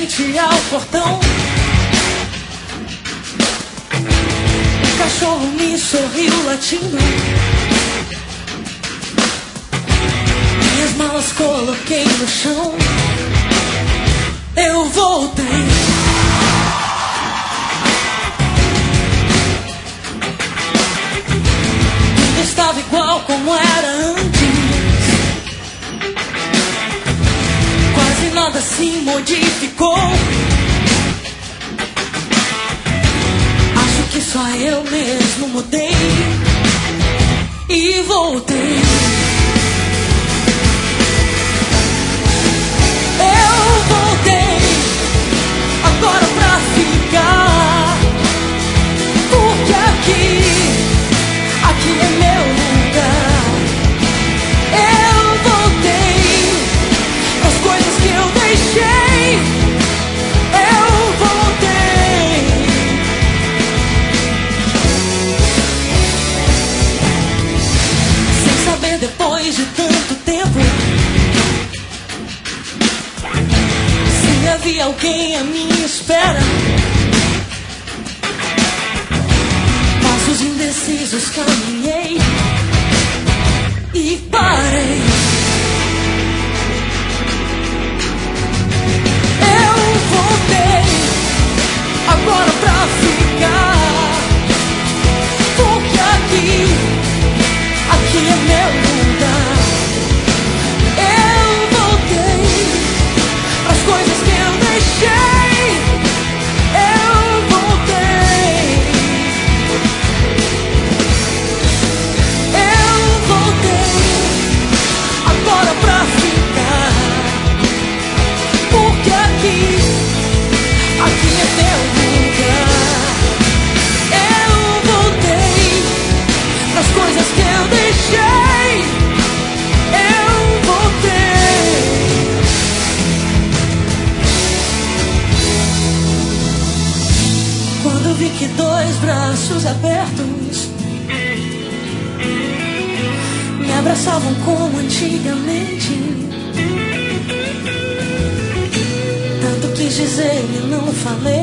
frente ao portão. O cachorro me sorriu latindo. Minhas malas coloquei no chão. Eu voltei. Tudo estava igual como era antes. Quase nada se modificou. Acho que só eu mesmo mudei e voltei. Eu voltei agora pra ficar, porque aqui é meu lugar. Eu voltei as coisas que eu deixei. Eu voltei. Sem saber, depois de tanto tempo, se havia alguém à minha espera. Passos indecisos caminhei e parei. Eu voltei agora pra ficar, porque aqui é meu lugar. Eu voltei pras coisas que eu deixei. Eu voltei. Eu voltei agora pra ficar, porque aqui é meu lugar. Eu voltei pras coisas que eu deixei. Eu voltei. Quando vi que dois braços abertos me abraçavam como antigamente, tanto quis dizer e não falei.